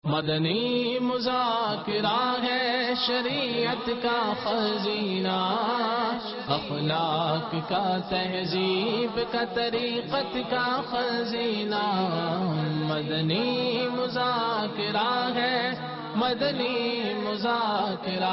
مدنی مذاکرہ ہے شریعت کا خزینہ، اخلاق کا تہذیب کا طریقت کا خزینہ، مدنی مذاکرہ ہے، مدنی مذاکرہ،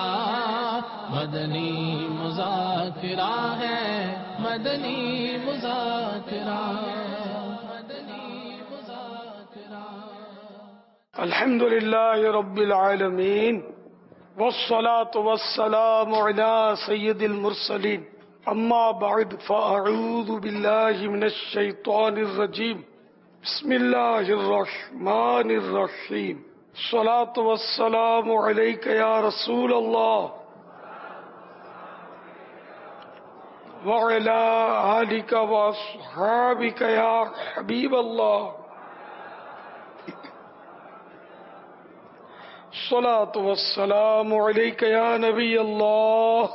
مدنی مذاکرہ ہے، مدنی مذاکرہ، مدنی مذاکرہ۔ الحمد للہ رب العالمین والصلاة والسلام علی سید المرسلین، اما بعد فاعوذ باللہ من الشیطان الرجیم، بسم اللہ الرحمن الرحیم، الصلاة والسلام علیک یا رسول اللہ وعلی آلک واصحابک یا حبیب اللہ، الصلاة والسلام علیک یا نبی اللہ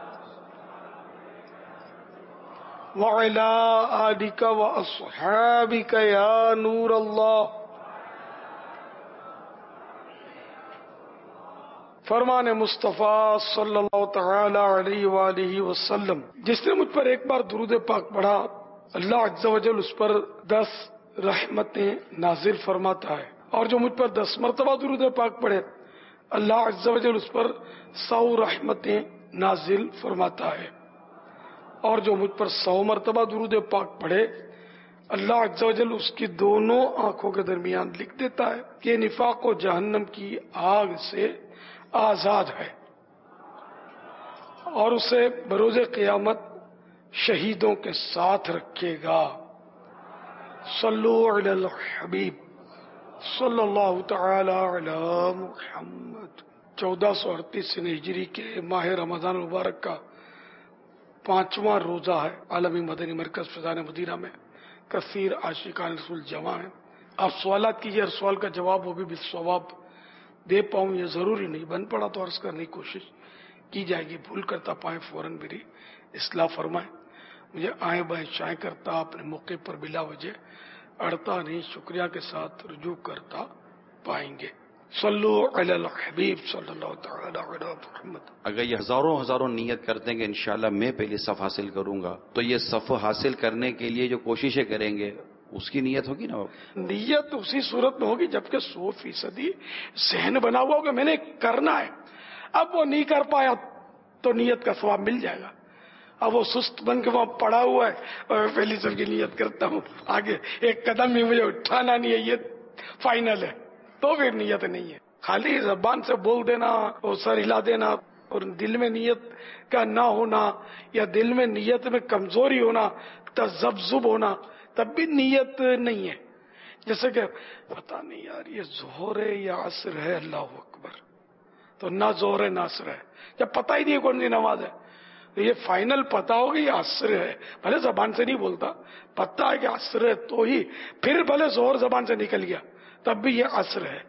وعلی آلک واصحابک یا نور اللہ۔ فرمان مصطفیٰ صلی اللہ تعالی علیہ وآلہ وسلم، جس نے مجھ پر ایک بار درود پاک پڑھا اللہ عز و جل اس پر 10 رحمتیں نازل فرماتا ہے، اور جو مجھ پر 10 مرتبہ درود پاک پڑھے اللہ عز و جل اس پر 100 رحمتیں نازل فرماتا ہے، اور جو مجھ پر 100 مرتبہ درود پاک پڑھے اللہ عز و جل اس کی دونوں آنکھوں کے درمیان لکھ دیتا ہے کہ نفاق و جہنم کی آگ سے آزاد ہے، اور اسے بروز قیامت شہیدوں کے ساتھ رکھے گا۔ صلو علی الحبیب صلی اللہ تعالی علی محمد۔ 1438 ہجری کے ماہ رمضان المبارک کا 5واں روزہ ہے۔ عالمی مدنی مرکز فیضان مدینہ میں کثیر عاشقان رسول جمع ہیں۔ آپ سوالات کیجیے، ہر سوال کا جواب وہ بھی بالصواب دے پاؤں یہ ضروری نہیں، بن پڑا تو عرض کرنے کی کوشش کی جائے گی، بھول کرتا پائیں فوراً میری اصلاح فرمائیں۔ مجھے آئیں بائیں شائیں کرتا اپنے موقع پر بلا وجہ اڑتا نہیں، شکریہ کے ساتھ رجوع کرتا پائیں گے۔ صلو علی الحبیب صلی اللہ تعالی علی محمد۔ اگر یہ ہزاروں نیت کرتے ہیں کہ انشاءاللہ میں پہلے صف حاصل کروں گا، تو یہ صف حاصل کرنے کے لیے جو کوششیں کریں گے اس کی نیت ہوگی نا؟ نیت اسی صورت میں ہوگی جبکہ 100% ذہن بنا ہوا ہوگا میں نے کرنا ہے۔ اب وہ نہیں کر پایا تو نیت کا ثواب مل جائے گا۔ اب وہ سست بن کے وہاں پڑا ہوا ہے اور پہلی سب کی نیت کرتا ہوں، آگے ایک قدم بھی مجھے اٹھانا نہیں ہے، یہ فائنل ہے، تو پھر نیت نہیں ہے۔ خالی زبان سے بول دینا اور سر ہلا دینا اور دل میں نیت کا نہ ہونا، یا دل میں نیت میں کمزوری ہونا، تذبذب ہونا، تب بھی نیت نہیں ہے۔ جیسے کہ پتہ نہیں یار یہ ظہر ہے یا عصر ہے، اللہ اکبر، تو نہ ظہر ہے نہ عصر ہے، جب پتہ ہی نہیں ہے کون سی نماز ہے، تو یہ فائنل پتہ ہوگا یہ عصر ہے، بھلے زبان سے نہیں بولتا، پتہ ہے کہ عصر ہے تو ہی، پھر بھلے ظہر زبان سے نکل گیا تب بھی یہ عصر ہے۔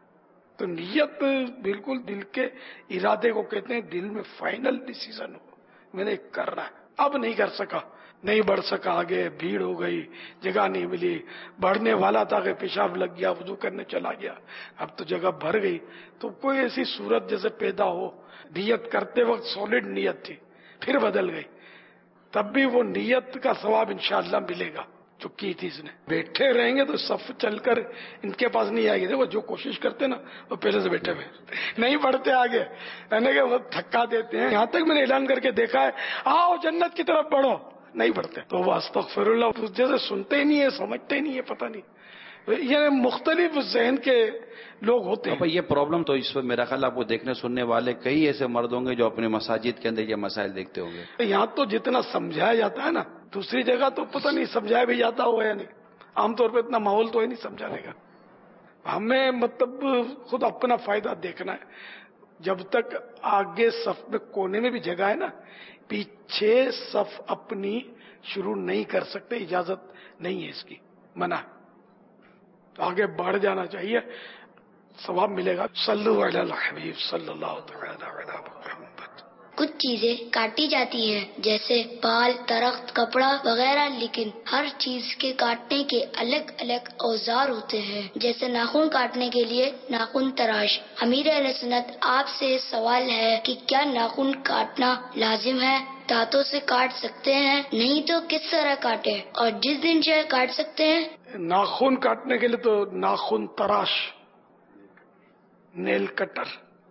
تو نیت بالکل دل کے ارادے کو کہتے ہیں، دل میں فائنل ڈیسیژن ہو میں نے کرنا ہے۔ اب نہیں کر سکا، نہیں بڑھ سکا، آگے بھیڑ ہو گئی، جگہ نہیں ملی، بڑھنے والا تھا کہ پیشاب لگ گیا، وضو کرنے چلا گیا، اب تو جگہ بھر گئی، تو کوئی ایسی صورت جیسے پیدا ہو، نیت کرتے وقت سالڈ نیت تھی پھر بدل گئی، تب بھی وہ نیت کا ثواب انشاءاللہ ملے گا جو کی تھی اس نے۔ بیٹھے رہیں گے تو صف چل کر ان کے پاس نہیں آئے گی، دیکھو جو کوشش کرتے نا وہ پہلے سے بیٹھے ہوئے نہیں بڑھتے آگے، یعنی کہ وہ دھکا دیتے ہیں۔ یہاں تک میں نے اعلان کر کے دیکھا ہے آؤ جنت کی طرف بڑھو، نہیں بڑھتے، تو وہ استغفر اللہ جیسے سنتے ہی نہیں ہے، سمجھتے ہی نہیں ہے، پتہ نہیں، یہ مختلف ذہن کے لوگ ہوتے ہیں۔ یہ پرابلم تو اس وقت میرا خیال آپ کو دیکھنے سننے والے کئی ایسے مرد ہوں گے جو اپنے مساجد کے اندر یہ مسائل دیکھتے ہوں گے۔ یہاں تو جتنا سمجھایا جاتا ہے نا، دوسری جگہ تو پتہ نہیں سمجھایا بھی جاتا ہوا یا نہیں، عام طور پہ اتنا ماحول تو ہے نہیں سمجھانے کا۔ ہمیں مطلب خود اپنا فائدہ دیکھنا ہے، جب تک آگے صف میں کونے میں بھی جگہ ہے نا، پیچھے صف اپنی شروع نہیں کر سکتے، اجازت نہیں ہے اس کی، منع ہے، تو آگے بڑھ جانا چاہیے، ثواب ملے گا۔ صلو علی الحبیب صلی اللہ تعالی علی محمد۔ کچھ چیزیں کاٹی جاتی ہیں جیسے بال، درخت، کپڑا وغیرہ، لیکن ہر چیز کے کاٹنے کے الگ الگ اوزار ہوتے ہیں، جیسے ناخن کاٹنے کے لیے ناخن تراش۔ امیر اہل سنت، آپ سے سوال ہے کہ کیا ناخن کاٹنا لازم ہے؟ دانتوں سے کاٹ سکتے ہیں؟ نہیں تو کس طرح کاٹیں؟ اور جس دن چاہے کاٹ سکتے ہیں؟ ناخن کاٹنے کے لیے تو ناخن تراش، نیل کٹر،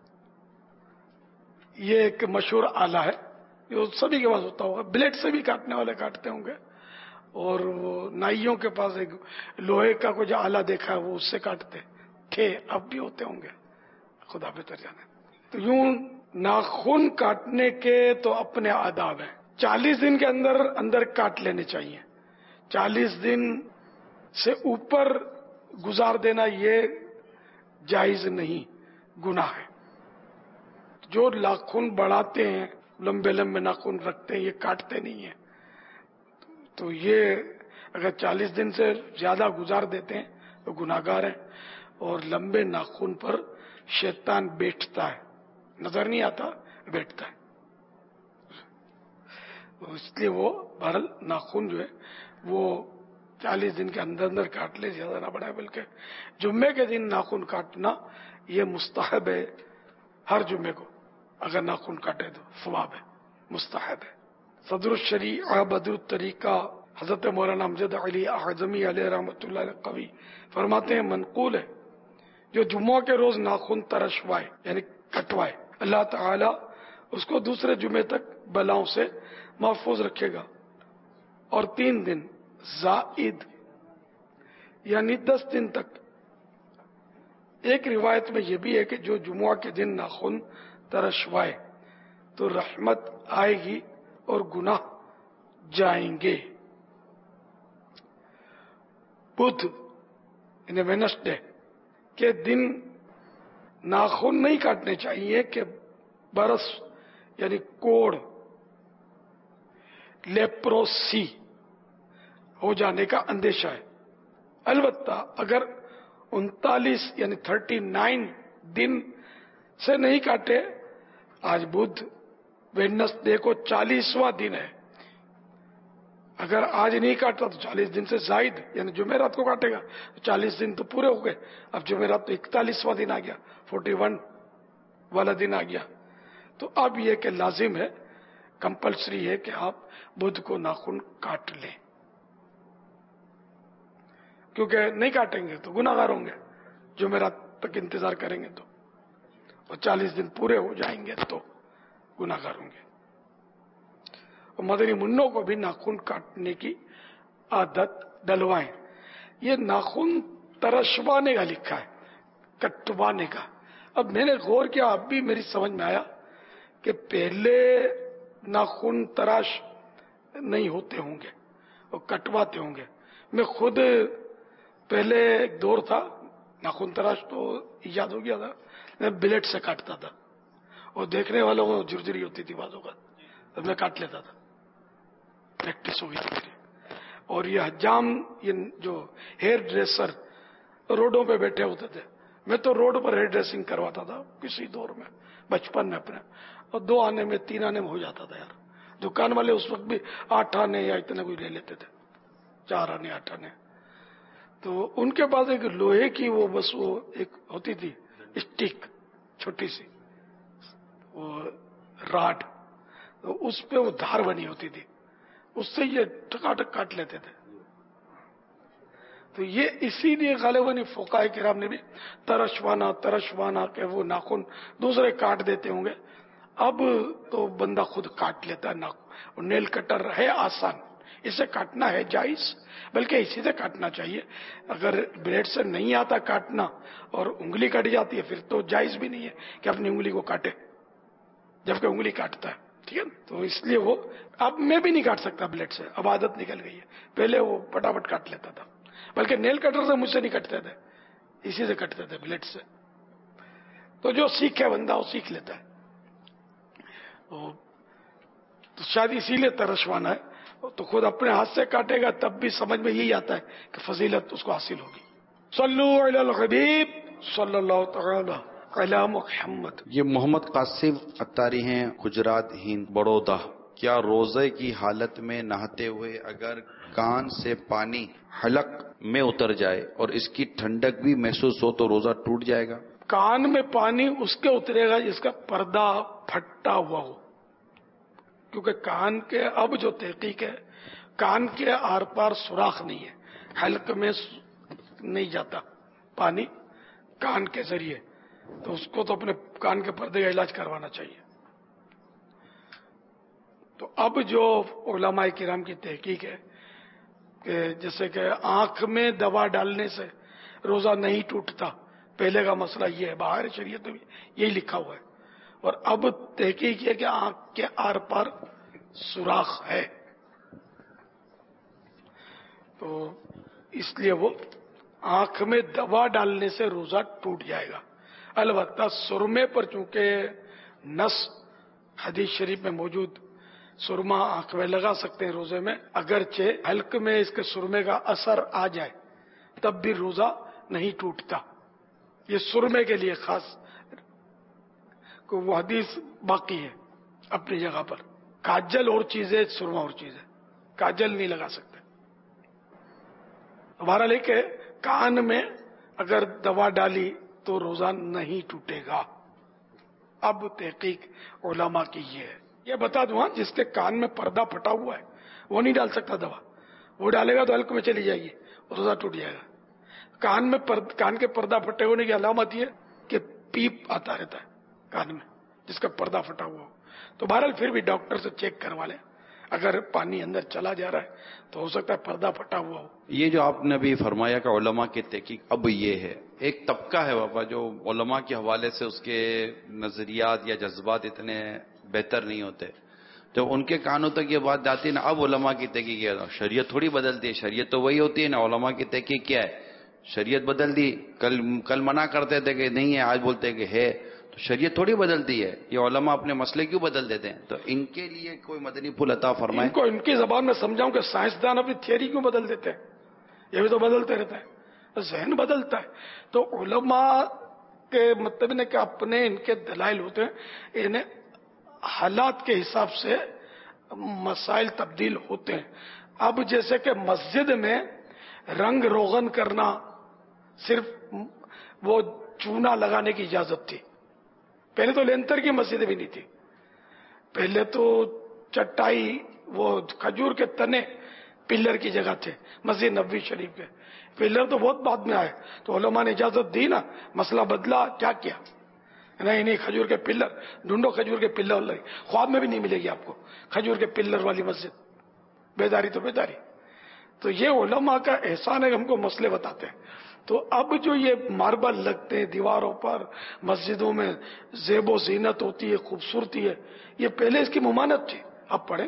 یہ ایک مشہور آلہ ہے جو سبھی کے پاس ہوتا ہوگا۔ بلیڈ سے بھی کاٹنے والے کاٹتے ہوں گے، اور وہ نائیوں کے پاس ایک لوہے کا کچھ آلہ دیکھا ہے، وہ اس سے کاٹتے تھے، اب بھی ہوتے ہوں گے، خدا بہتر جانے۔ تو یوں ناخن کاٹنے کے تو اپنے آداب ہیں۔ 40 دن کے اندر اندر کاٹ لینے چاہیے۔ 40 دن سے اوپر گزار دینا یہ جائز نہیں، گناہ ہے۔ جو ناخن بڑھاتے ہیں، لمبے لمبے ناخن رکھتے ہیں، یہ کاٹتے نہیں ہیں، تو یہ اگر 40 دن سے زیادہ گزار دیتے ہیں تو گناہگار ہیں۔ اور لمبے ناخن پر شیطان بیٹھتا ہے، نظر نہیں آتا، بیٹھتا ہے، اس لیے وہ بہرحال ناخن جو ہے وہ 40 دن کے اندر اندر کاٹ لے، زیادہ نہ بڑھائے۔ بلکہ جمعے کے دن ناخن کاٹنا یہ مستحب ہے، ہر جمعے کو اگر ناخن کاٹے تو ثواب ہے، مستحب ہے۔ صدر الشریعہ بدر الطریقہ حضرت مولانا امجد علی اعظمی علیہ رحمۃ اللہ علیہ قوی فرماتے ہیں، منقول ہے جو جمعہ کے روز ناخن ترشوائے یعنی کٹوائے، اللہ تعالی اس کو دوسرے جمعے تک بلاؤں سے محفوظ رکھے گا۔ اور 3 دن زائد یعنی 10 دن تک۔ ایک روایت میں یہ بھی ہے کہ جو جمعہ کے دن ناخن ترشوائے تو رحمت آئے گی اور گناہ جائیں گے۔ بدھ یعنی وینسڈے کے دن ناخن نہیں کاٹنے چاہیے کہ برس یعنی کوڑ، لیپروسی ہو جانے کا اندیشہ ہے۔ البتہ اگر 39 یعنی 39 دن سے نہیں کاٹے، آج بدھ ویڈنسڈے کو 40واں دن ہے، اگر آج نہیں کاٹا تو 40 دن سے زائد یعنی جمعرات کو کاٹے گا، 40 دن تو پورے ہو گئے، اب جمعرات تو 41واں دن آ گیا، 41 والا دن آ گیا۔ تو اب یہ کہ لازم ہے، کمپلسری ہے کہ آپ بدھ کو ناخن کاٹ لیں، کیونکہ نہیں کاٹیں گے تو گناہگار ہوں گے، جمعرات تک انتظار کریں گے تو، اور 40 دن پورے ہو جائیں گے تو گناہگار ہوں گے۔ اور مدنی منوں کو بھی ناخن کاٹنے کی عادت ڈلوائیں۔ یہ ناخن ترشوانے کا لکھا ہے، کٹوانے کا۔ اب میں نے غور کیا، اب بھی میری سمجھ میں آیا کہ پہلے ناخن تراش نہیں ہوتے ہوں گے اور کٹواتے ہوں گے۔ میں خود پہلے ایک دور تھا، ناخن تراش تو ایجاد ہو گیا تھا، میں بلیڈ سے کاٹتا تھا اور دیکھنے والوں کو جرجری ہوتی تھی بعض اوقات، تب میں کاٹ لیتا تھا، پریکٹس ہو گئی تھی میری۔ اور یہ حجام، یہ جو ہیئر ڈریسر روڈوں پہ بیٹھے ہوتے تھے، میں تو روڈ پر ہیئر ڈریسنگ کرواتا تھا کسی دور میں، بچپن میں اپنے، اور 2 آنے میں 3 آنے میں ہو جاتا تھا یار۔ دکان والے اس وقت بھی 8 آنے یا اتنے کوئی لے لیتے تھے، 4 آنے 8 آنے۔ تو ان کے پاس ایک لوہے کی وہ بس وہ ایک ہوتی تھی اسٹک چھوٹی سی، وہ راڈ، تو اس پہ وہ دھار بنی ہوتی تھی، اس سے یہ ٹکاٹک کاٹ لیتے تھے۔ تو یہ اسی لیے غالباً فقہاء کرام نے بھی ترشوانا کہ وہ ناخن دوسرے کاٹ دیتے ہوں گے، اب تو بندہ خود کاٹ لیتا ہے ناخن، اور نیل کٹر ہے آسان، اسے کاٹنا ہے جائز، بلکہ اسی سے کاٹنا چاہیے۔ اگر بلیڈ سے نہیں آتا کاٹنا اور انگلی کٹ جاتی ہے، پھر تو جائز بھی نہیں ہے کہ اپنی انگلی کو کاٹے جبکہ انگلی کاٹتا ہے، ٹھیک ہے۔ تو اس لیے وہ اب میں بھی نہیں کاٹ سکتا بلیڈ سے، اب عادت نکل گئی ہے، پہلے وہ پٹافٹ کاٹ لیتا تھا، بلکہ نیل کٹر سے مجھ سے نہیں کٹتے تھے، اسی سے کٹتے تھے بلیڈ سے۔ تو جو سیکھے بندہ وہ سیکھ لیتا ہے، تو شاید اسی لیے ترشوانا ہے۔ تو خود اپنے ہاتھ سے کاٹے گا تب بھی سمجھ میں یہی آتا ہے کہ فضیلت اس کو حاصل ہوگی۔ صلو علی الحبیب صلی اللہ تعالی علی محمد. یہ محمد قاسم اتاری ہیں، گجرات ہند، بڑودہ. کیا روزے کی حالت میں نہاتے ہوئے اگر کان سے پانی حلق میں اتر جائے اور اس کی ٹھنڈک بھی محسوس ہو تو روزہ ٹوٹ جائے گا؟ کان میں پانی اس کے اترے گا جس کا پردہ پھٹا ہوا ہو، کیونکہ کان کے اب جو تحقیق ہے، کان کے آر پار سوراخ نہیں ہے، حلق میں نہیں جاتا پانی کان کے ذریعے، تو اس کو تو اپنے کان کے پردے کا علاج کروانا چاہیے. تو اب جو علماء کرام کی تحقیق ہے کہ جیسے کہ آنکھ میں دوا ڈالنے سے روزہ نہیں ٹوٹتا، پہلے کا مسئلہ یہ ہے، باہر شریعت میں یہی لکھا ہوا ہے، اور اب تحقیق یہ کہ آنکھ کے آر پار سوراخ ہے، تو اس لیے وہ آنکھ میں دوا ڈالنے سے روزہ ٹوٹ جائے گا. البتہ سرمے پر چونکہ نص حدیث شریف میں موجود، سرما آنکھ میں لگا سکتے ہیں روزے میں، اگرچہ حلق میں اس کے سرمے کا اثر آ جائے تب بھی روزہ نہیں ٹوٹتا. یہ سرمے کے لیے خاص وہ حدیث باقی ہے اپنی جگہ پر. کاجل اور چیز ہے، سرما اور چیز ہے، کاجل نہیں لگا سکتے. ہمارا لے کے کان میں اگر دوا ڈالی تو روزہ نہیں ٹوٹے گا. اب تحقیق علماء کی یہ ہے. یہ بتا دوں، جس کے کان میں پردہ پھٹا ہوا ہے وہ نہیں ڈال سکتا دوا، وہ ڈالے گا تو حلق میں چلی جائے گی، روزہ ٹوٹ جائے گا. کان کے پردہ پھٹے ہونے کی علامت یہ کہ پیپ آتا رہتا ہے کان میں جس کا پردہ پھٹا ہوا ہو. تو بہرحال پھر بھی ڈاکٹر سے چیک کروا لیں، اگر پانی اندر چلا جا رہا ہے تو ہو سکتا ہے پردہ پھٹا ہوا ہو. یہ جو آپ نے ابھی فرمایا کہ علماء کی تحقیق، اب یہ ہے ایک طبقہ ہے بابا جو علماء کے حوالے سے اس کے نظریات یا جذبات اتنے بہتر نہیں ہوتے، جب ان کے کانوں تک یہ بات جاتی ہے نا، اب علماء کی تحقیق ہے. شریعت تھوڑی بدلتی ہے، شریعت تو وہی ہوتی ہے نا. علماء کی تحقیق کیا ہے؟ شریعت بدل دی. کل منع کرتے تھے کہ نہیں ہے، آج بولتے کہ ہے. تو شریعت تھوڑی بدلتی ہے، یہ علماء اپنے مسئلے کیوں بدل دیتے ہیں؟ تو ان کے لیے کوئی مدنی پھول عطا فرمائے. ان کو ان کی زبان میں سمجھاؤں کہ سائنسدان اپنی تھیوری کیوں بدل دیتے ہیں؟ یہ بھی تو بدلتے رہتا ہے، ذہن بدلتا ہے. تو علماء کے مطلب نے کہ اپنے ان کے دلائل ہوتے ہیں، انہیں حالات کے حساب سے مسائل تبدیل ہوتے ہیں. اب جیسے کہ مسجد میں رنگ روغن کرنا، صرف وہ چونا لگانے کی اجازت تھی. پہلے تو لینتر کی مسجد بھی نہیں تھی، پہلے تو چٹائی، وہ کھجور کے تنے پلر کی جگہ تھے. مسجد نبوی شریف کے پلر تو بہت بعد میں آئے، تو علماء نے اجازت دی نا، مسئلہ بدلا، کیا کیا؟ نہیں کھجور کے پلر ڈھونڈو، کھجور کے پلر والی خواب میں بھی نہیں ملے گی آپ کو کھجور کے پلر والی مسجد. بیداری تو بیداری. تو یہ علماء کا احسان ہے کہ ہم کو مسئلے بتاتے ہیں. تو اب جو یہ ماربل لگتے ہیں دیواروں پر، مسجدوں میں زیب و زینت ہوتی ہے، خوبصورتی ہے، یہ پہلے اس کی ممانعت تھی. آپ پڑھیں،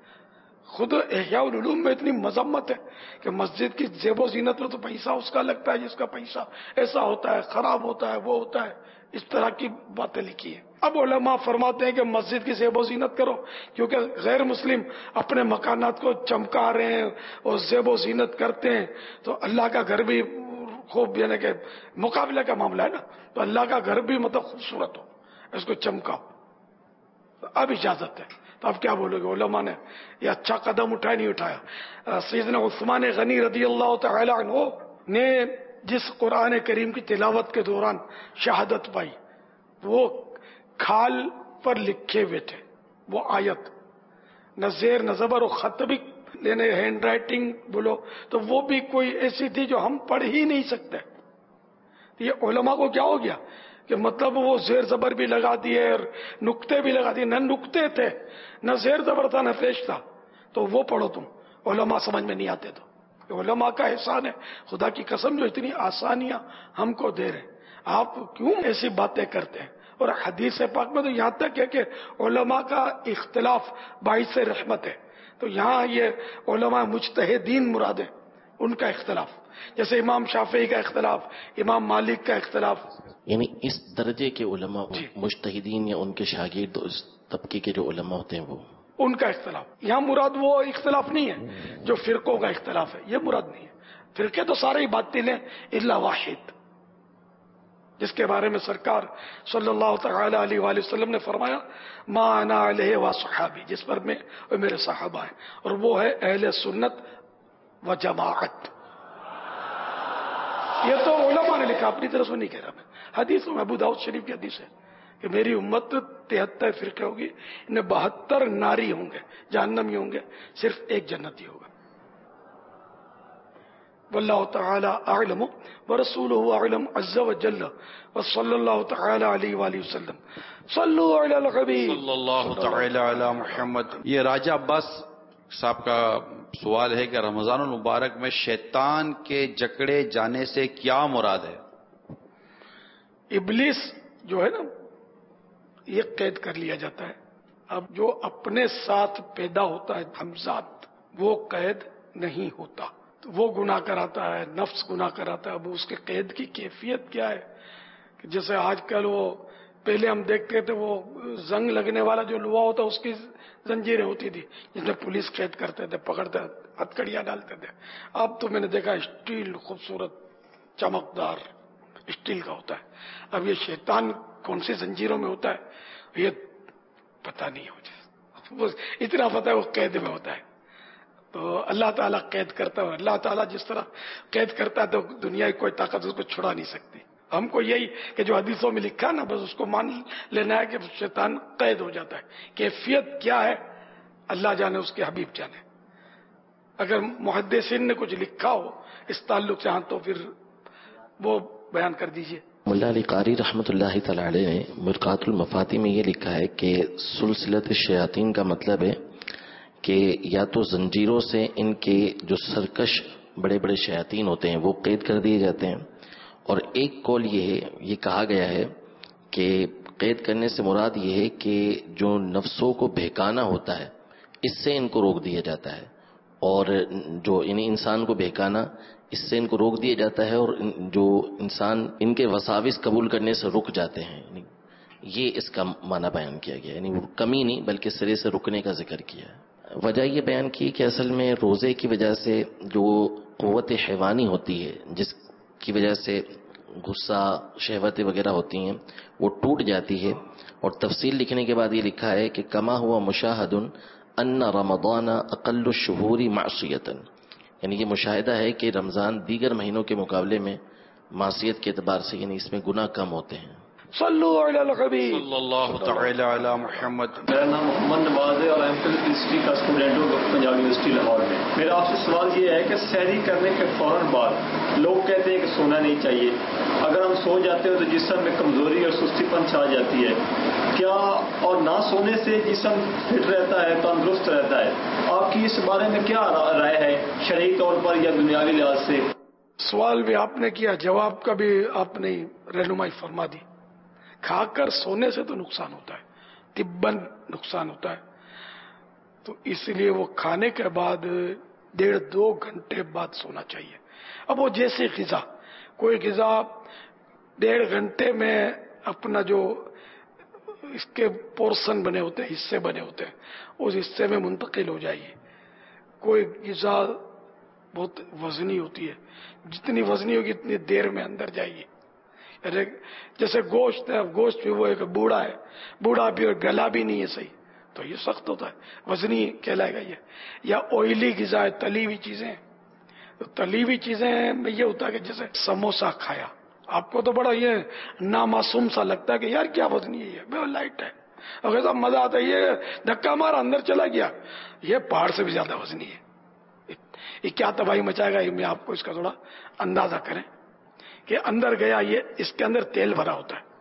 خود احیاء العلوم میں اتنی مذمت ہے کہ مسجد کی زیب و زینت میں تو پیسہ اس کا لگتا ہے جس کا پیسہ ایسا ہوتا ہے، خراب ہوتا ہے، وہ ہوتا ہے، اس طرح کی باتیں لکھی ہیں. اب علماء فرماتے ہیں کہ مسجد کی زیب و زینت کرو، کیونکہ غیر مسلم اپنے مکانات کو چمکا رہے ہیں اور زیب و زینت کرتے ہیں، تو اللہ کا گھر بھی خوب، یعنی کہ مقابلے کا معاملہ ہے نا، تو اللہ کا گھر بھی مطلب خوبصورت ہو، اس کو چمکاؤ. اب اجازت ہے. تو اب کیا بولو گے؟ علماء نے یہ اچھا قدم اٹھایا نہیں اٹھایا؟ سیدنا عثمان غنی رضی اللہ تعالی عنہ نے جس قرآن کریم کی تلاوت کے دوران شہادت پائی، وہ کھال پر لکھے ہوئے تھے، وہ آیت نہ زیر نہ زبر و خط بھی لینے، ہینڈ رائٹنگ بولو تو وہ بھی کوئی ایسی تھی جو ہم پڑھ ہی نہیں سکتے. یہ علماء کو کیا ہو گیا کہ مطلب وہ زیر زبر بھی لگا دیے اور نقطے بھی لگا دیے. نہ نقطے تھے، نہ زیر زبر تھا، نہ پیش تھا، تو وہ پڑھو تم. علماء سمجھ میں نہیں آتے. تو علماء کا احسان ہے، خدا کی قسم جو اتنی آسانیاں ہم کو دے رہے، آپ کیوں ایسی باتیں کرتے ہیں؟ اور حدیث پاک میں تو یہاں تک ہے کہ علماء کا اختلاف باعث رحمت ہے. تو یہاں یہ علماء مجتہدین مراد ہے، ان کا اختلاف، جیسے امام شافعی کا اختلاف، امام مالک کا اختلاف. یعنی اس درجے کے علماء مجتہدین یا ان کے شاگرد، اس طبقے کے جو علماء ہوتے ہیں وہ، ان کا اختلاف. یہاں مراد وہ اختلاف نہیں ہے جو فرقوں کا اختلاف ہے، یہ مراد نہیں ہے. فرقے تو سارے ہی باطل ہیں الا واحد، جس کے بارے میں سرکار صلی اللہ تعالی علیہ وآلہ وسلم نے فرمایا ما انا علیہ و صحابی، جس پر میں اور میرے صحابہ ہیں، اور وہ ہے اہل سنت و جماعت. یہ تو علماء نے لکھا، اپنی طرف سے نہیں کہہ رہا میں. حدیث میں ابو داؤد شریف کی حدیث ہے کہ میری امت 73 فرقے ہوگی، ان میں 72 ناری ہوں گے، جہنمی ہوں گے، صرف ایک جنتی ہوگا. واللہ تعالی اعلم ورسولہ اعلم عز وجل وصلی اللہ تعالی علیہ وآلہ وسلم. صلو علی الحبیب صلی اللہ تعالی علی محمد. یہ راجہ عباس صاحب کا سوال ہے کہ رمضان المبارک میں شیطان کے جکڑے جانے سے کیا مراد ہے؟ ابلیس جو ہے نا، یہ قید کر لیا جاتا ہے. اب جو اپنے ساتھ پیدا ہوتا ہے ہمزاد، وہ قید نہیں ہوتا. تو وہ گناہ کراتا ہے، نفس گناہ کراتا ہے. اب اس کے قید کی کیفیت کیا ہے کہ جیسے آج کل وہ پہلے ہم دیکھتے تھے وہ زنگ لگنے والا جو لوہا ہوتا اس کی زنجیریں ہوتی تھی جس میں پولیس قید کرتے تھے، پکڑتے ہتھکڑیاں ڈالتے تھے. اب تو میں نے دیکھا اسٹیل، خوبصورت چمکدار اسٹیل کا ہوتا ہے. اب یہ شیطان کون سی زنجیروں میں ہوتا ہے یہ پتہ نہیں ہو، اتنا پتہ ہے وہ قید میں ہوتا ہے. تو اللہ تعالیٰ قید کرتا ہے. اللہ تعالیٰ جس طرح قید کرتا ہے تو دنیا کی کوئی طاقت اس کو چھڑا نہیں سکتی. ہم کو یہی کہ جو حدیثوں میں لکھا نا بس اس کو مان لینا ہے کہ شیطان قید ہو جاتا ہے. کیفیت کیا ہے اللہ جانے، اس کے حبیب جانے. اگر محدثین نے کچھ لکھا ہو اس تعلق سے ہاں تو پھر وہ بیان کر دیجئے. ملا علی قاری رحمۃ اللہ تعالی علیہ نے مرقات المفاتی میں یہ لکھا ہے کہ سلسلۃ الشیاطین کا مطلب ہے کہ یا تو زنجیروں سے ان کے جو سرکش بڑے بڑے شیاطین ہوتے ہیں وہ قید کر دیے جاتے ہیں، اور ایک قول یہ کہا گیا ہے کہ قید کرنے سے مراد یہ ہے کہ جو نفسوں کو بہکانا ہوتا ہے اس سے ان کو روک دیا جاتا ہے، اور جو انسان کو بہکانا اس سے ان کو روک دیا جاتا ہے، اور جو انسان ان کے وساوس قبول کرنے سے رک جاتے ہیں. یہ اس کا معنی بیان کیا گیا، یعنی کمی نہیں بلکہ سرے سے رکنے کا ذکر کیا ہے. وجہ یہ بیان کی کہ اصل میں روزے کی وجہ سے جو قوت حیوانی ہوتی ہے، جس کی وجہ سے غصہ، شہوتیں وغیرہ ہوتی ہیں، وہ ٹوٹ جاتی ہے. اور تفصیل لکھنے کے بعد یہ لکھا ہے کہ کما ہوا مشاہد ان رمضان اقل الشہور معصیتا، یعنی یہ مشاہدہ ہے کہ رمضان دیگر مہینوں کے مقابلے میں معصیت کے اعتبار سے یعنی اس میں گناہ کم ہوتے ہیں. صلو علی الحبیب صلی اللہ تعالی علی محمد. میرا نام محمد نواز ہے اور ایم فل ہسٹری کا اسٹوڈنٹ ہوں پنجاب یونیورسٹی لاہور میں. میرا آپ سے سوال یہ ہے کہ سحری کرنے کے فوراً بعد لوگ کہتے ہیں کہ سونا نہیں چاہیے. اگر ہم سو جاتے ہیں تو جسم میں کمزوری اور سستی پن چھا جاتی ہے کیا؟ اور نہ سونے سے جسم فٹ رہتا ہے، تندرست رہتا ہے. آپ کی اس بارے میں کیا رائے ہے شرعی طور پر یا دنیاوی لحاظ سے؟ سوال بھی آپ نے کیا، جواب کا بھی آپ نے رہنمائی فرما دی. کھا کر سونے سے تو نقصان ہوتا ہے، طباً نقصان ہوتا ہے. تو اس لیے وہ کھانے کے بعد 1.5-2 گھنٹے بعد سونا چاہیے. اب وہ جیسی غذا، کوئی غذا 1.5 گھنٹے میں اپنا جو اس کے پورشن بنے ہوتے ہیں، حصے بنے ہوتے ہیں، اس حصے میں منتقل ہو جائیے. کوئی غذا بہت وزنی ہوتی ہے، جتنی وزنی ہوگی اتنی دیر میں اندر جائیے. جیسے گوشت ہے، گوشت بھی وہ ایک بوڑھا ہے، بوڑھا بھی اور گلا بھی نہیں ہے صحیح، تو یہ سخت ہوتا ہے، وزنی کہلائے گا یہ. یا آئلی غذا ہے، تلی ہوئی چیزیں. تو تلی ہوئی چیزیں میں یہ ہوتا ہے کہ جیسے سموسا کھایا، آپ کو تو بڑا یہ نامعصوم سا لگتا ہے کہ یار کیا وزنی ہے، یہ بے لائٹ ہے، اگر سب مزہ آتا ہے، یہ دھکا مارا اندر چلا گیا، یہ پہاڑ سے بھی زیادہ وزنی ہے. یہ کیا تباہی مچائے گا، یہ میں آپ کو اس کا تھوڑا اندازہ کریں کہ اندر گیا. یہ اس کے اندر تیل بھرا ہوتا ہے،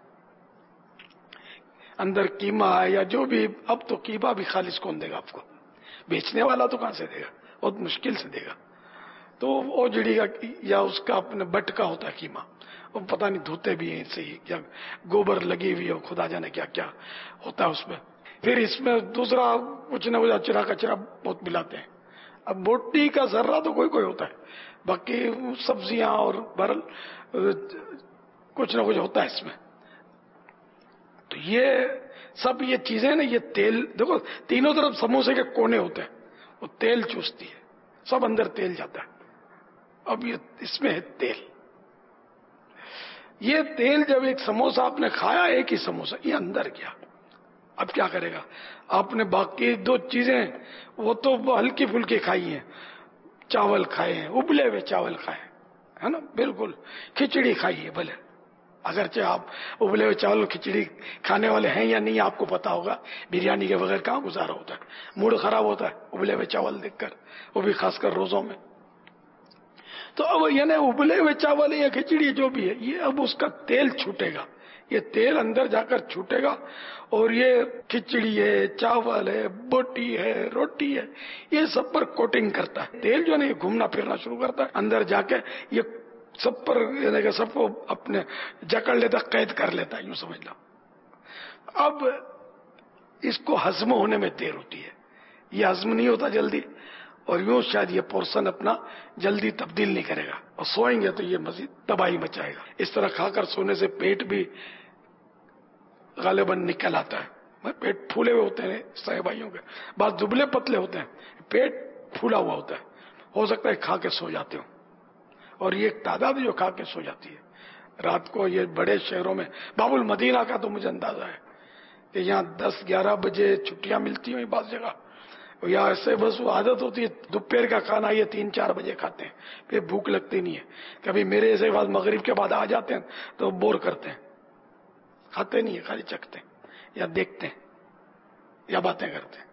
اندر قیمہ ہے یا جو بھی. اب تو قیمہ بھی خالص کون دے گا آپ کو؟ بیچنے والا تو کہاں سے دے گا، بہت مشکل سے دے گا. تو وہ جڑی کا یا اس کا اپنے بٹ کا ہوتا ہے قیمہ، وہ پتہ نہیں دھوتے بھی ہیں صحیح، یا گوبر لگی ہوئی ہو، خدا جانے کیا کیا ہوتا ہے اس میں. پھر اس میں دوسرا کچھ نہ کچھ اچرا کچرا بہت ملاتے ہیں. اب موٹی کا ذرہ تو کوئی ہوتا ہے، باقی سبزیاں اور برل کچھ نہ کچھ ہوتا ہے اس میں. تو یہ سب یہ چیزیں نا، یہ تیل دیکھو تینوں طرف سموسے کے کونے ہوتے ہیں، وہ تیل چوستی ہے، سب اندر تیل جاتا ہے. اب یہ اس میں ہے تیل. یہ تیل جب ایک سموسہ آپ نے کھایا، ایک ہی سموسہ، یہ اندر گیا، اب کیا کرے گا؟ آپ نے باقی دو چیزیں وہ تو ہلکی پھلکی کھائی ہیں، چاول کھائے ہیں، ابلے ہوئے چاول کھائے ہیں، ہے نا، بالکل کھچڑی کھائی ہے، بھلے اگرچہ آپ ابلے ہوئے چاول کھچڑی کھانے والے ہیں یا نہیں آپ کو پتا ہوگا، بریانی کے بغیر کہاں گزارا ہوتا ہے، موڈ خراب ہوتا ہے ابلے ہوئے چاول دیکھ کر، وہ بھی خاص کر روزوں میں۔ تو اب یعنی ابلے ہوئے چاول یا کھچڑی جو بھی ہے، یہ اب اس کا تیل چھوٹے گا، یہ تیل اندر جا کر چھوٹے گا، اور یہ کھچڑی ہے، چاول ہے، بوٹی ہے، روٹی ہے، یہ سب پر کوٹنگ کرتا ہے تیل، جو ہے نا یہ گھومنا پھرنا شروع کرتا ہے اندر جا کے، یہ سب پر یعنی کہ سب کو اپنے جکڑ لیتا، قید کر لیتا ہے، یوں سمجھ لو۔ اب اس کو ہضم ہونے میں دیر ہوتی ہے، یہ ہضم نہیں ہوتا جلدی، اور یوں شاید یہ پورشن اپنا جلدی تبدیل نہیں کرے گا، اور سوئیں گے تو یہ مزید تباہی مچائے گا۔ اس طرح کھا کر سونے سے پیٹ بھی غالباً نکل آتا ہے، پیٹ پھولے ہوئے ہوتے ہیں سائے بھائیوں کے، بعض دبلے پتلے ہوتے ہیں، پیٹ پھولا ہوا ہوتا ہے، ہو سکتا ہے کھا کے سو جاتے ہوں، اور یہ ایک تعداد جو کھا کے سو جاتی ہے رات کو۔ یہ بڑے شہروں میں باب المدینہ کا تو مجھے اندازہ ہے کہ یہاں 10-11 بجے چھٹیاں ملتی ہیں بعض جگہ، یا ایسے بس وہ عادت ہوتی ہے دوپہر کا کھانا یہ 3-4 بجے کھاتے ہیں، پھر بھوک لگتی نہیں ہے۔ کبھی میرے ایسے بعد مغرب کے بعد آ جاتے ہیں تو بور کرتے ہیں، کھاتے نہیں ہیں، خالی چکھتے ہیں یا دیکھتے ہیں یا باتیں کرتے ہیں۔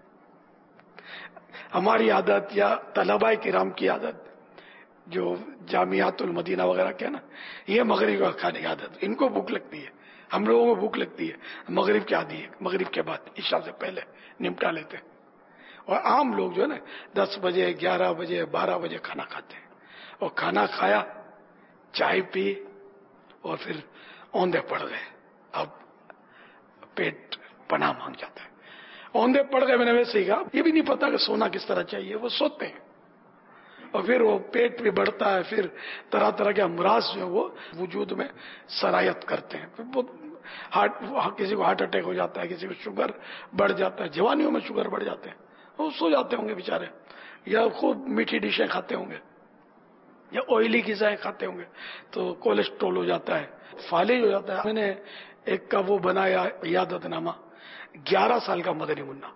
ہماری عادت یا طلباء کرام کی عادت جو جامعات المدینہ وغیرہ کے نا، یہ مغرب کا کھانے کی عادت، ان کو بھوک لگتی ہے، ہم لوگوں کو بھوک لگتی ہے مغرب کی عادی ہے، مغرب کے بعد عشاء سے پہلے نمٹا لیتے ہیں۔ اور عام لوگ جو ہے نا 10 بجے 11 بجے 12 بجے کھانا کھاتے ہیں، اور کھانا کھایا، چائے پی، اور پھر اوندے پڑ گئے، اب پیٹ پناہ مانگ جاتا ہے، اوندے پڑ گئے۔ میں نے ویسے ہی کہا، یہ بھی نہیں پتا کہ سونا کس طرح چاہیے، وہ سوتے ہیں، اور پھر وہ پیٹ بھی بڑھتا ہے، پھر طرح طرح کے امراض جو ہے وہ وجود میں سرایت کرتے ہیں، کسی کو ہارٹ اٹیک ہو جاتا ہے، کسی کو شوگر بڑھ جاتا ہے، جوانیوں میں شوگر بڑھ جاتے ہیں، وہ سو جاتے ہوں گے بیچارے، یا خوب میٹھی ڈشیں کھاتے ہوں گے، یا آئلی غذائیں کھاتے ہوں گے، تو کولیسٹرول ہو جاتا ہے، فالج ہو جاتا ہے۔ میں نے ایک کا وہ بنایا عیادت نامہ، 11 سال کا مدنی منا،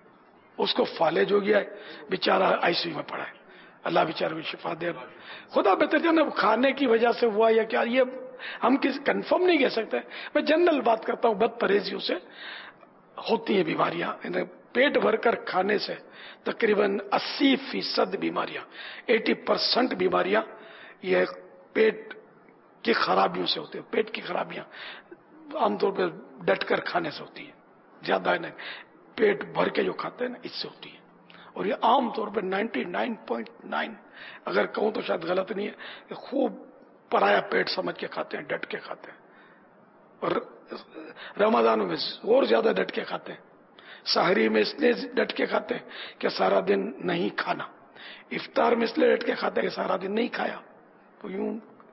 اس کو فالج ہو گیا ہے، بیچارہ آئی سی یو میں پڑا ہے، اللہ بیچارے کو شفا دے، خدا بہتر جانے کھانے کی وجہ سے ہوا یا کیا، یہ ہم کسی کنفرم نہیں کہہ سکتے۔ میں جنرل بات کرتا ہوں، بد پرہیزیوں سے ہوتی ہیں بیماریاں، پیٹ بھر کر کھانے سے تقریباً 80% بیماریاں، 80% بیماریاں یہ پیٹ کی خرابیوں سے ہوتی ہیں۔ پیٹ کی خرابیاں عام طور پہ ڈٹ کر کھانے سے ہوتی ہیں، زیادہ نہیں، پیٹ بھر کے جو کھاتے ہیں نا، اس سے ہوتی ہے، اور یہ عام طور پہ 99.9 اگر کہوں تو شاید غلط نہیں ہے کہ خوب پرایا پیٹ سمجھ کے کھاتے ہیں، ڈٹ کے کھاتے ہیں، اور رمضانوں میں اور زیادہ ڈٹ کے کھاتے ہیں، سحری میں اس لیے ڈٹ کے کھاتے ہیں کہ سارا دن نہیں کھانا، افطار میں اس لیے ڈٹ کے کھاتے ہیں کہ سارا دن نہیں کھایا، تو یوں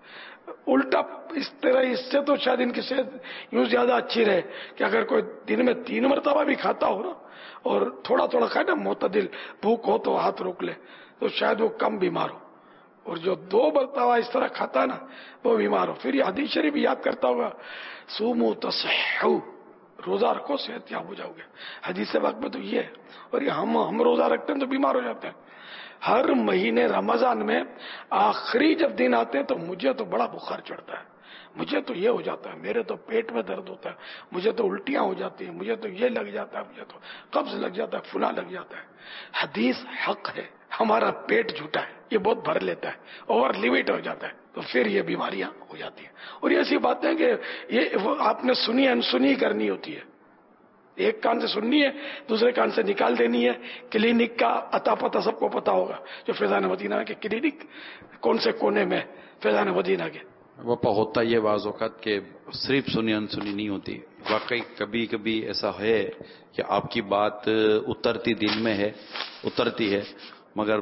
الٹا اس طرح، اس سے تو شاید ان کی صحت یوں زیادہ اچھی رہے کہ اگر کوئی دن میں 3 مرتبہ بھی کھاتا ہو نا، اور تھوڑا تھوڑا کھائے نا، معتدل بھوک ہو تو ہاتھ روک لے، تو شاید وہ کم بیمار ہو، اور جو 2 مرتبہ اس طرح کھاتا ہے نا وہ بیمار ہو۔ پھر یہ حدیث شریف یاد کرتا ہوگا، سومو تصحو، روزہ رکھو صحت یاب ہو جاؤ گے، حدیث پاک میں تو یہ ہے۔ اور یہ ہم روزہ رکھتے ہیں تو بیمار ہو جاتے ہیں۔ ہر مہینے رمضان میں آخری جب دن آتے ہیں تو مجھے تو بڑا بخار چڑھتا ہے، مجھے تو یہ ہو جاتا ہے، میرے تو پیٹ میں درد ہوتا ہے، مجھے تو الٹیاں ہو جاتی ہیں، مجھے تو یہ لگ جاتا ہے، مجھے تو قبض لگ جاتا ہے، فلاں لگ جاتا ہے۔ حدیث حق ہے، ہمارا پیٹ جھوٹا ہے، یہ بہت بھر لیتا ہے، اوور لیمٹ ہو جاتا ہے، تو پھر یہ بیماریاں ہو جاتی ہیں۔ اور یہ ایسی باتیں کہ یہ آپ نے سنی انسنی کرنی ہوتی ہے، ایک کان سے سننی ہے، دوسرے کان سے نکال دینی ہے۔ کلینک کا عطا پتہ سب کو پتا ہوگا، جو فیضان مدینہ کے کلینک کون سے کونے میں فیضان مدینہ کے۔ وپا ہوتا یہ بعض اوقات کہ صرف سنی انسنی نہیں ہوتی، واقعی کبھی کبھی ایسا ہے کہ آپ کی بات اترتی دل میں ہے، اترتی ہے، مگر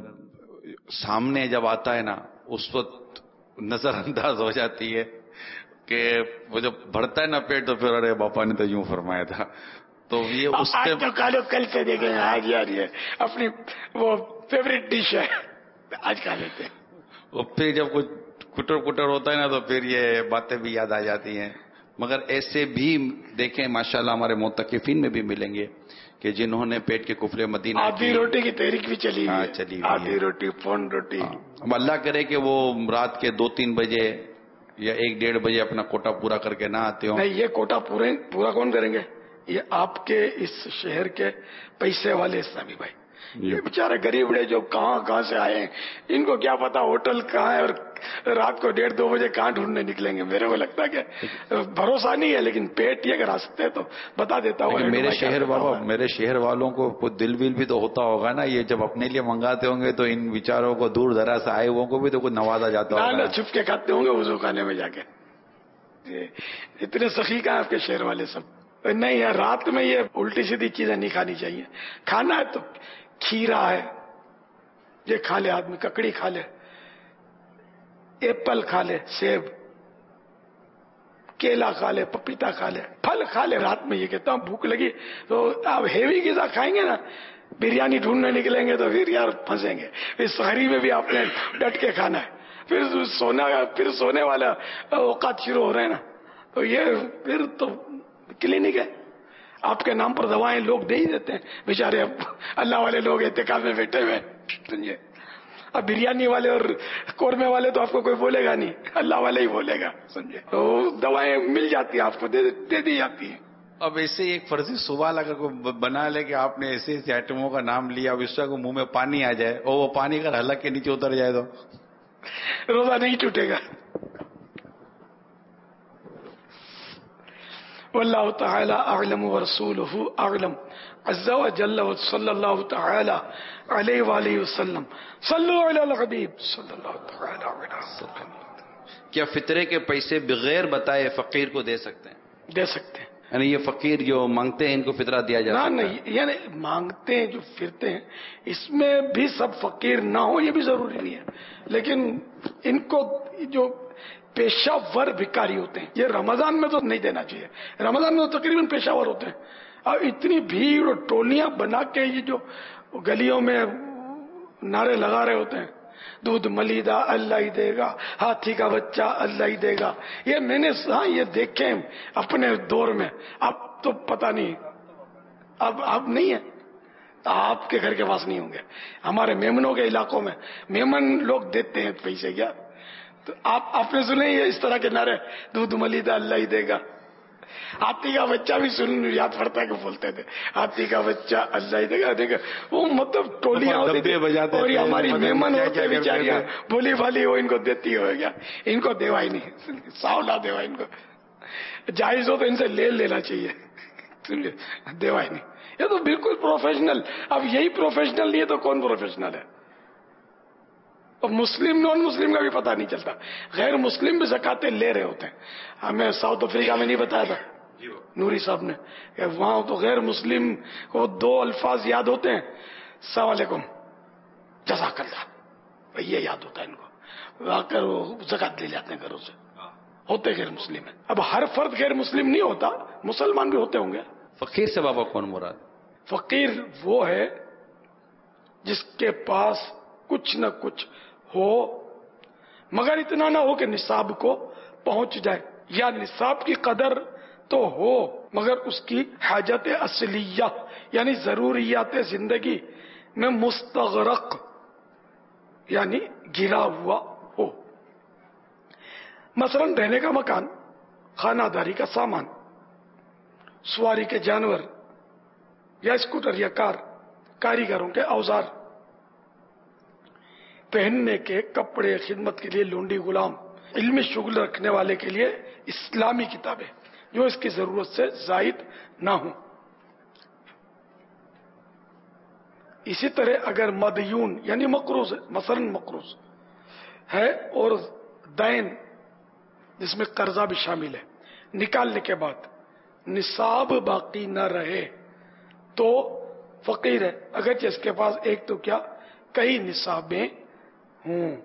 سامنے جب آتا ہے نا اس وقت نظر انداز ہو جاتی ہے کہ وہ جب بڑھتا ہے نا پیٹ تو پھر ارے باپا نے تو یوں فرمایا تھا، تو یہ اس آج تو کھا لو، کل سے دیکھیں گے، آج یار یہ اپنی وہ فیوریٹ ڈش ہے، آج کھا لیتے ہیں۔ اور پھر جب کچھ کٹر کٹر ہوتا ہے نا تو پھر یہ باتیں بھی یاد آ جاتی ہیں. مگر ایسے بھی دیکھیں ماشاءاللہ ہمارے معتکفین میں بھی ملیں گے کہ جنہوں نے پیٹ کے کفلے مدینہ آدھی روٹی کی تحریک بھی چلی ہوئی ہے. چلی ہوئی آدھی روٹی پون روٹی. اب اللہ کرے کہ وہ رات کے 2-3 بجے یا 1-1:30 بجے اپنا کوٹا پورا کر کے نہ آتے ہوں. نہیں، یہ کوٹا پورا کون کریں گے؟ یہ آپ کے اس شہر کے پیسے والے اسلامی بھائی. یہ بیچارے غریبڑے جو کہاں سے آئے ہیں، ان کو کیا پتا ہوٹل کہاں ہے اور رات کو 1:30-2 بجے کہاں ڈھونڈنے نکلیں گے. میرے کو لگتا ہے کہ بھروسہ نہیں ہے، لیکن پیٹ یہ اگر آ سکتے تو بتا دیتا ہوں. میرے شہر بابا، میرے شہر والوں کو کوئی دل ول بھی تو ہوتا ہوگا نا. یہ جب اپنے لیے منگاتے ہوں گے تو ان بیچاروں کو دور دراز سے آئے ہوئے کو بھی تو کچھ نوازا جاتا ہوگا. چھپ کے کھاتے ہوں گے وضو خانے میں جا کے. اتنے سخی کہاں آپ کے شہر والے سب. نہیں ہے، رات میں یہ الٹی سیدھی چیزیں نہیں کھانی چاہیے. کھانا ہے تو کھیرا ہے یہ کھا لے آدمی، ککڑی کھا لے، ایپل کھا لے، سیب، کیلا کھا لے، پپیتا کھا لے، پھل کھا لے. رات میں یہ کہتا ہوں بھوک لگی تو آپ ہیوی غذا کھائیں گے نا، بریانی ڈھونڈنے نکلیں گے تو پھر یار پھنسیں گے. اس سحری میں بھی آپ نے ڈٹ کے کھانا ہے. پھر سونے والا اوقات شروع ہو رہے ہیں نا، تو یہ پھر تو کلینک ہے. آپ کے نام پر دوائیں لوگ دے ہی دیتے ہیں بیچارے. اللہ والے لوگ اعتکاف میں بیٹھے ہوئے سمجھے. اب بریانی والے اور قورمے والے تو آپ کو کوئی بولے گا نہیں، اللہ والے ہی بولے گا سمجھے. تو دوائیں مل جاتی ہیں آپ کو، دے دی جاتی ہیں. اب ایسے ایک فرضی سوال اگر کوئی بنا لے کہ آپ نے ایسے آئٹموں کا نام لیا، اب اس کو منہ میں پانی آ جائے اور وہ پانی اگر حلق کے نیچے اتر جائے تو روزہ نہیں ٹوٹے گا. واللہ تعالی اعلم ورسولہ اعلم عز وجل صلی اللہ تعالی علیہ وآلہ وسلم. صلو علی الحبیب صلی اللہ تعالی علیہ وسلم. کیا فطرے کے پیسے بغیر بتائے فقیر کو دے سکتے ہیں؟ دے سکتے ہیں. یعنی یہ فقیر جو مانگتے ہیں ان کو فطرہ دیا جاتا ہے؟ نہیں، یعنی مانگتے ہیں جو پھرتے ہیں، اس میں بھی سب فقیر نہ ہو یہ بھی ضروری نہیں ہے. لیکن ان کو جو پیشہ ور بھکاری ہوتے ہیں، یہ رمضان میں تو نہیں دینا چاہیے. رمضان میں تو تقریباً پیشہ ور ہوتے ہیں. اور اتنی بھیڑ اور ٹولیاں بنا کے یہ جو گلیوں میں نعرے لگا رہے ہوتے ہیں، دودھ ملیدہ اللہ ہی دے گا، ہاتھی کا بچہ اللہ ہی دے گا. یہ میں نے یہ دیکھے اپنے دور میں. اب تو پتہ نہیں، اب نہیں ہے. آپ کے گھر کے پاس نہیں ہوں گے. ہمارے میمنوں کے علاقوں میں میمن لوگ دیتے ہیں پیسے. کیا تو آپ نے سنے یہ اس طرح کے نعرے، دودھ ملیدہ اللہ ہی دے گا؟ ہاتھی کا بچہ بھی سن یاد پڑتا ہے کہ بولتے تھے ہاتھی کا بچہ اللہ ہی دے گا. دیکھا وہ مطلب ٹولیاں ہوتی تھی اور یہ ہماری میمن ہوتے بیچاریاں بولی بھالی وہ ان کو دیتی ہو گیا. ان کو دیوا ہی نہیں، ساولا دیوا. ان کو جائز ہو تو ان سے لے لینا چاہیے، دیوا ہی نہیں. یہ تو بالکل پروفیشنل. اب یہی پروفیشنل نہیں ہے تو کون پروفیشنل ہے؟ اور مسلم نان مسلم کا بھی پتہ نہیں چلتا. غیر مسلم بھی زکاتیں لے رہے ہوتے ہیں. ہمیں ساؤتھ افریقہ میں نہیں بتایا تھا نوری صاحب نے کہ وہاں تو غیر مسلم کو 2 الفاظ یاد ہوتے ہیں، السلام علیکم، جزاک اللہ، یہ یاد ہوتا ہے ان کو. آ کر وہ زکات لے جاتے ہیں گھروں سے. ہوتے غیر مسلم ہیں. اب ہر فرد غیر مسلم نہیں ہوتا، مسلمان بھی ہوتے ہوں گے. فقیر سے بابا کون مراد؟ فقیر وہ ہے جس کے پاس کچھ نہ کچھ ہو، مگر اتنا نہ ہو کہ نصاب کو پہنچ جائے، یا نصاب کی قدر تو ہو مگر اس کی حاجت اصلیہ یعنی ضروریات زندگی میں مستغرق یعنی گھرا ہوا ہو. مثلا رہنے کا مکان، خانہ داری کا سامان، سواری کے جانور یا اسکوٹر یا کار، کاریگروں کے اوزار، پہننے کے کپڑے، خدمت کے لیے لونڈی غلام، علمی شغل رکھنے والے کے لیے اسلامی کتابیں جو اس کی ضرورت سے زائد نہ ہوں. اسی طرح اگر مدیون یعنی مقروض ہے، مثلا مقروض ہے اور دین جس میں قرضہ بھی شامل ہے، نکالنے کے بعد نصاب باقی نہ رہے تو فقیر ہے، اگرچہ اس کے پاس ایک تو کیا کئی نصابیں ہوں.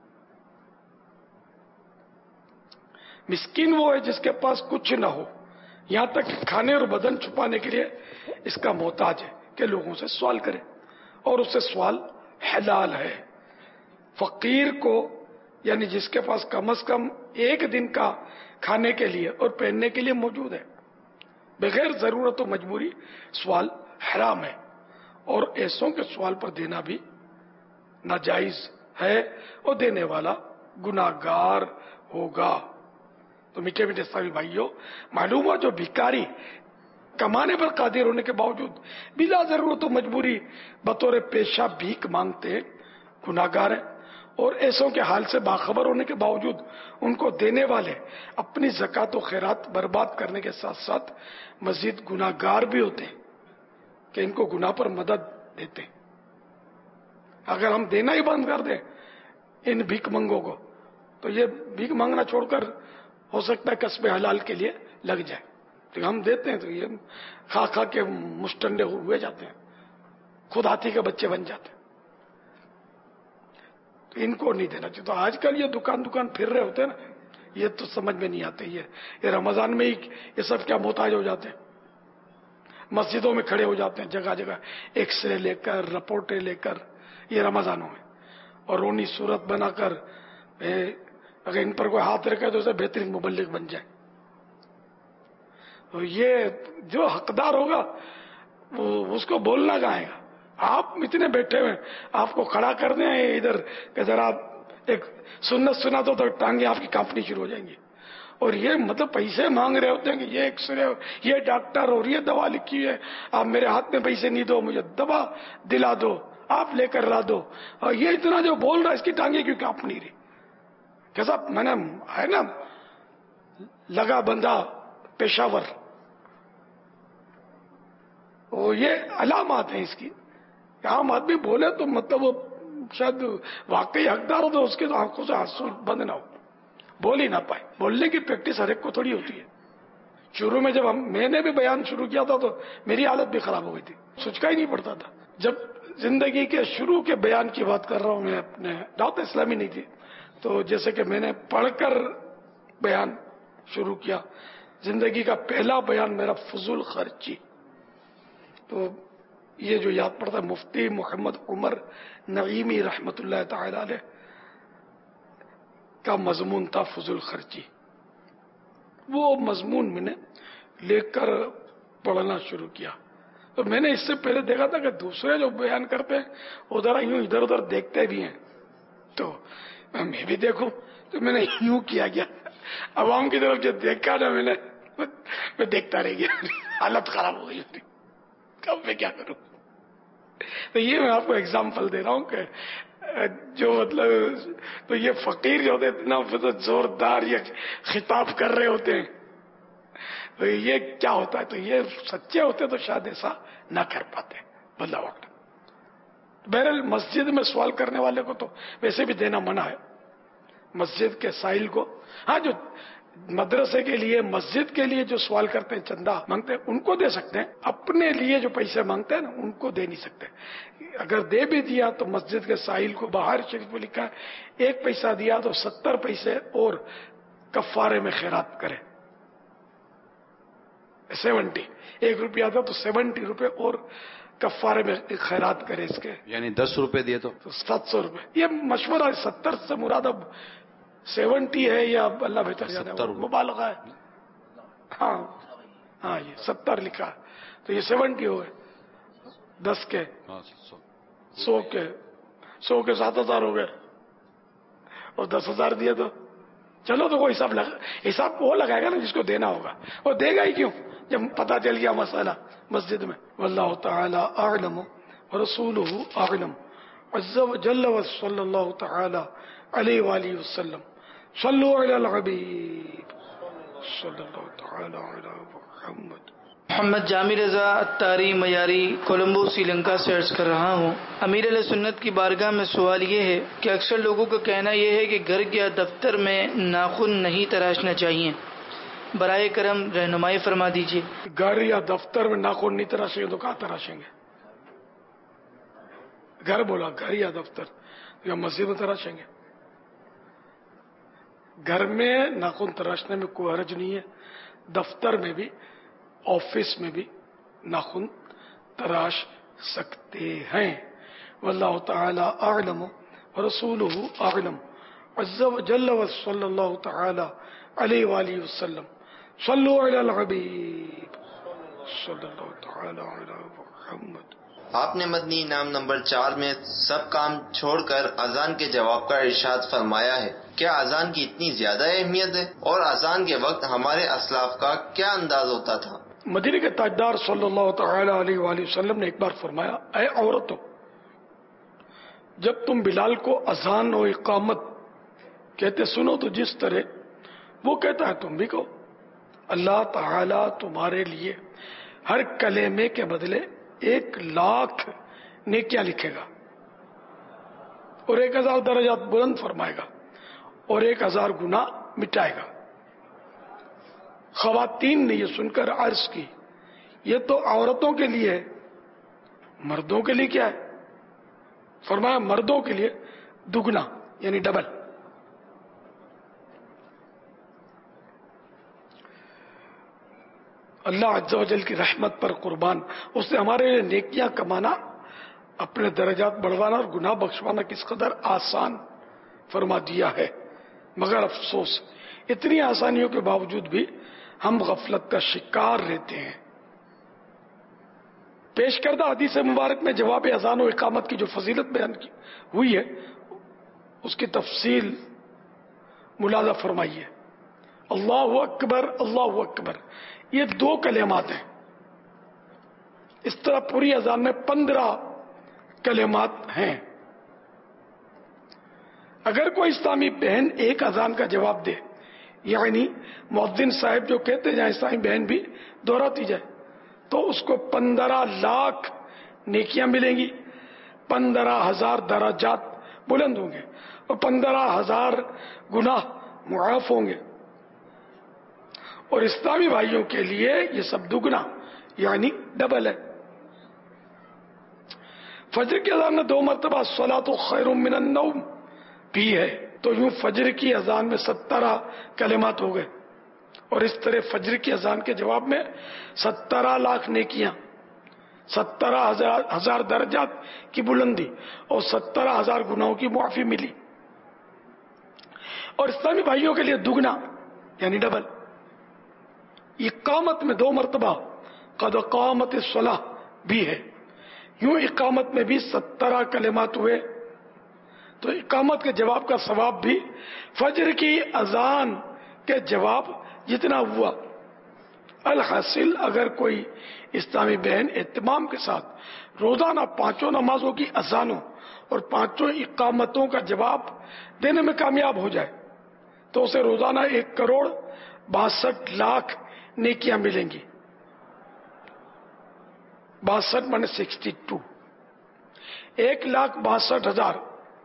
مسکین وہ ہے جس کے پاس کچھ نہ ہو، یہاں تک کہ کھانے اور بدن چھپانے کے لیے اس کا محتاج ہے کہ لوگوں سے سوال کرے اور اس سے سوال حلال ہے. فقیر کو یعنی جس کے پاس کم از کم ایک دن کا کھانے کے لیے اور پہننے کے لیے موجود ہے، بغیر ضرورت و مجبوری سوال حرام ہے، اور ایسوں کے سوال پر دینا بھی ناجائز ہے اور دینے والا گناہگار ہوگا۔ تو میٹھے میٹھے اسلامی بھائیوں، معلوم ہوا جو بھکاری کمانے پر قادر ہونے کے باوجود بلا ضرورت و مجبوری بطور پیشہ بھیک مانگتے ہیں، گناہگار ہیں، اور ایسوں کے حال سے باخبر ہونے کے باوجود ان کو دینے والے اپنی زکوٰۃ و خیرات برباد کرنے کے ساتھ ساتھ مزید گناہگار بھی ہوتے ہیں کہ ان کو گناہ پر مدد دیتے ہیں۔ اگر ہم دینا ہی بند کر دیں ان بھیک منگوں کو تو یہ بھیک مانگنا چھوڑ کر ہو سکتا ہے کسب حلال کے لیے لگ جائے، تو ہم دیتے ہیں تو یہ کھا کھا کے مشٹنڈے ہوئے جاتے ہیں، خود ہاتھی کے بچے بن جاتے ہیں۔ تو ان کو نہیں دینا چاہیے۔ تو آج کل یہ دکان پھر رہے ہوتے ہیں نا، یہ تو سمجھ میں نہیں آتے، یہ رمضان میں ہی یہ سب کیا محتاج ہو جاتے ہیں، مسجدوں میں کھڑے ہو جاتے ہیں جگہ جگہ ایکس رے لے کر، رپورٹیں لے کر، یہ رمضانوں میں، اور رونی صورت بنا کر اگر ان پر کوئی ہاتھ رکھے تو اسے بہترین مبلغ بن جائے۔ تو یہ جو حقدار ہوگا وہ اس کو بولنا کہاں ہے؟ آپ اتنے بیٹھے ہوئے، آپ کو کھڑا کر دیں ادھر کہ ذرا ایک سنت سنا تو ٹانگیں آپ کی کانپنی شروع ہو جائیں گی، اور یہ مطلب پیسے مانگ رہے ہوتے ہیں کہ یہ ایکس رے، یہ ڈاکٹر، اور یہ دوا لکھی ہے، آپ میرے ہاتھ میں پیسے نہیں دو، مجھے دوا دلا دو، آپ لے کر لا دو، اور یہ اتنا جو بول رہا ہے اس کی ٹانگیں کیوں کانپ نہیں رہی؟ کیسا میں نے ہے نا لگا بندہ پیشاور، وہ یہ علامات ہیں اس کی، عام آدمی بولے تو مطلب وہ شاید واقعی حقدار ہو تو اس کے آنکھوں سے آنسو بند نہ ہو، بول ہی نہ پائے۔ بولنے کی پریکٹس ہر ایک کو تھوڑی ہوتی ہے۔ شروع میں جب میں نے بھی بیان شروع کیا تھا تو میری حالت بھی خراب ہو گئی تھی، سوچ ہی نہیں پڑتا تھا۔ جب زندگی کے شروع کے بیان کی بات کر رہا ہوں، میں اپنے دعوت اسلامی نہیں تھی، تو جیسے کہ میں نے پڑھ کر بیان شروع کیا، زندگی کا پہلا بیان میرا فضول خرچی، تو یہ جو یاد پڑتا ہے مفتی محمد عمر نعیمی رحمت اللہ تعالی علیہ کا مضمون تھا فضول خرچی۔ وہ مضمون میں نے لے کر پڑھنا شروع کیا، تو میں نے اس سے پہلے دیکھا تھا کہ دوسرے جو بیان کرتے ہیں وہ ذرا یوں ادھر ادھر دیکھتے بھی ہیں، تو میں بھی دیکھوں، تو میں نے یوں کیا گیا، عوام کی طرف جو دیکھا نا میں دیکھتا رہ گیا، حالت خراب ہو گئی، اب میں کیا کروں؟ تو یہ میں آپ کو ایگزامپل دے رہا ہوں کہ جو مطلب تو یہ فقیر جو ہوتے اتنا زوردار یہ خطاب کر رہے ہوتے ہیں، تو یہ کیا ہوتا ہے؟ تو یہ سچے ہوتے تو شاید ایسا نہ کر پاتے، بندہ وقت۔ بہرحال مسجد میں سوال کرنے والے کو تو ویسے بھی دینا منع ہے، مسجد کے سائل کو، ہاں جو مدرسے کے لیے مسجد کے لیے جو سوال کرتے ہیں، چندہ مانگتے ہیں، ان کو دے سکتے ہیں، اپنے لیے جو پیسے مانگتے ہیں نا ان کو دے نہیں سکتے۔ اگر دے بھی دیا تو مسجد کے سائل کو باہر شریف میں لکھا ہے 1 پیسہ دیا تو 70 پیسے اور کفارے میں خیرات کرے، 70 1 روپیہ تھا تو 70 روپے اور کفارے میں خیرات کرے اس کے، یعنی 10 روپے دیے تو 700 روپے۔ یہ مشورہ 70 سے مراد اب 70 ہے یا اللہ بہتر جانے، مبالغہ ہے، ہاں یہ 70 لکھا ہے تو یہ 70 ہو گئے، 10 کے 100 کے 7,000 ہو گئے، اور 10,000 دیے تو چلو، تو وہ حساب وہ لگائے گا نا جس کو دینا ہوگا، وہ دے گا ہی کیوں جب پتا چل گیا مسئلہ مسجد میں۔ واللہ تعالی اعلم ورسولہ اعلم عز وجل وصلی اللہ تعالی علیہ وآلہ وسلم۔ صلو علی الحبیب صلی اللہ تعالی علی محمد۔ محمد جامع رضا اتاری میاری کولمبو سری لنکا سے عرض کر رہا ہوں، امیر علیہ سنت کی بارگاہ میں سوال یہ ہے کہ اکثر لوگوں کا کہنا یہ ہے کہ گھر یا دفتر میں ناخن نہیں تراشنا چاہیے، برائے کرم رہنمائی فرما دیجیے۔ گھر یا دفتر میں ناخن نہیں تراشیں گے تو کہاں تراشیں گے؟ گھر بولا، گھر یا دفتر یا مسجد میں تراشیں گے؟ گھر میں ناخن تراشنے میں کوئی حرج نہیں ہے، دفتر میں بھی آفس میں بھی ناخن تراش سکتے ہیں۔ واللہ تعالی اعلم ورسولہ اعلم عز وجل وصلی اللہ تعالی علیہ وآلہ وسلم صلو علی الحبیب صلی اللہ تعالی علی محمد. آپ نے مدنی انعام نمبر 4 میں سب کام چھوڑ کر اذان کے جواب کا ارشاد فرمایا ہے. کیا اذان کی اتنی زیادہ اہمیت ہے؟ اور اذان کے وقت ہمارے اسلاف کا کیا انداز ہوتا تھا؟ مدینے کے تاجدار صلی اللہ تعالی علیہ وآلہ وسلم نے ایک بار فرمایا، اے عورتوں، جب تم بلال کو اذان و اقامت کہتے سنو تو جس طرح وہ کہتا ہے تم بھی کہو. اللہ تعالی تمہارے لیے ہر کلمے کے بدلے 1,00,000 نیکیاں لکھے گا اور 1,000 درجات بلند فرمائے گا اور 1,000 گناہ مٹائے گا. خواتین نے یہ سن کر عرض کی، یہ تو عورتوں کے لیے ہے، مردوں کے لیے کیا ہے؟ فرمایا مردوں کے لیے دگنا یعنی ڈبل. اللہ عز و جل کی رحمت پر قربان، اس نے ہمارے لیے نیکیاں کمانا، اپنے درجات بڑھوانا اور گناہ بخشوانا کس قدر آسان فرما دیا ہے. مگر افسوس اتنی آسانیوں کے باوجود بھی ہم غفلت کا شکار رہتے ہیں. پیش کردہ حدیث مبارک میں جواب اذان و اقامت کی جو فضیلت بیان کی ہوئی ہے اس کی تفصیل ملاحظہ فرمائیے. اللہ اکبر اللہ اکبر یہ 2 کلمات ہیں. اس طرح پوری اذان میں 15 کلمات ہیں. اگر کوئی اسلامی بہن ایک اذان کا جواب دے، یعنی مؤذن صاحب جو کہتے جائیں اسلامی بہن بھی دہراتی جائے، تو اس کو 15,00,000 نیکیاں ملیں گی، 15,000 درجات بلند ہوں گے اور 15,000 گناہ معاف ہوں گے. اور اسلامی بھائیوں کے لیے یہ سب دگنا یعنی ڈبل ہے. فجر کی اذان میں 2 مرتبہ الصلاۃ خیر من النوم بھی ہے، تو یوں فجر کی اذان میں 17 کلمات ہو گئے. اور اس طرح فجر کی اذان کے جواب میں 17,00,000 نیکیاں، 17,000 درجات کی بلندی اور 17,000 گناہوں کی معافی ملی. اور اسلامی بھائیوں کے لیے دگنا یعنی ڈبل. اقامت میں 2 مرتبہ قد قامت الصلاۃ بھی ہے، یوں اقامت میں بھی 17 کلمات ہوئے. تو اقامت کے جواب کا ثواب بھی فجر کی اذان کے جواب جتنا ہوا. الحاصل اگر کوئی اسلامی بہن اہتمام کے ساتھ روزانہ 5 نمازوں کی اذانوں اور 5 اقامتوں کا جواب دینے میں کامیاب ہو جائے تو اسے روزانہ 1,62,00,000 نیکیاں ملیں گی. 62 مانے 62، 1,62,000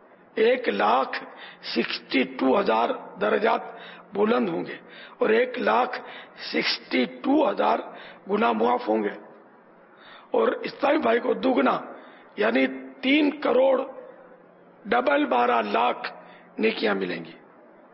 1,62,000 درجات بلند ہوں گے اور 1,62,000 گناہ معاف ہوں گے. اور اسلامی بھائی کو دگنا یعنی 3,12,00,000 نیکیاں ملیں گی.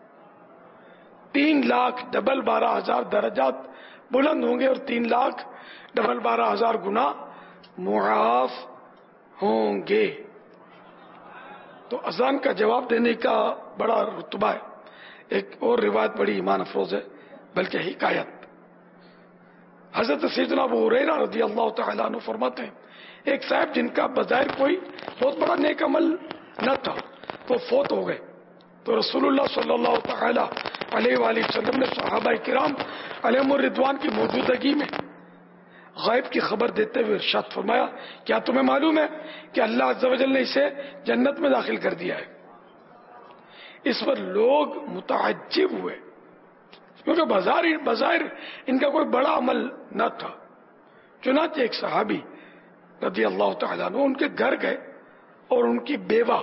3,12,000 درجات بلند ہوں گے اور 3,12,000 گناہ معاف ہوں گے. تو اذان کا جواب دینے کا بڑا رتبہ ہے. ایک اور روایت بڑی ایمان افروز ہے بلکہ حکایت. حضرت سیدنا ابو ہریرہ رضی اللہ تعالیٰ عنہ فرماتے ہیں ایک صاحب جن کا بظاہر کوئی بہت بڑا نیک عمل نہ تھا وہ فوت ہو گئے. تو رسول اللہ صلی اللہ تعالی علیہ وآلہ وسلم نے صحابہ کرام علیہم الرضوان کی موجودگی میں غائب کی خبر دیتے ہوئے ارشاد فرمایا، کیا تمہیں معلوم ہے کہ اللہ عز و جل نے اسے جنت میں داخل کر دیا ہے؟ اس پر لوگ متعجب ہوئے کیونکہ بظاہر ان کا کوئی بڑا عمل نہ تھا. چنانچہ ایک صحابی رضی اللہ تعالیٰ عنہ ان کے گھر گئے اور ان کی بیوہ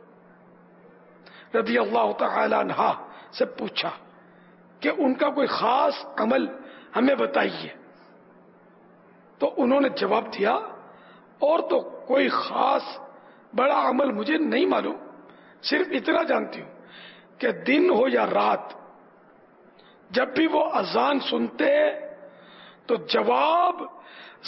رضی اللہ تعالیٰ عنہ سے پوچھا کہ ان کا کوئی خاص عمل ہمیں بتائیے. تو انہوں نے جواب دیا، اور تو کوئی خاص بڑا عمل مجھے نہیں معلوم، صرف اتنا جانتی ہوں کہ دن ہو یا رات جب بھی وہ اذان سنتے تو جواب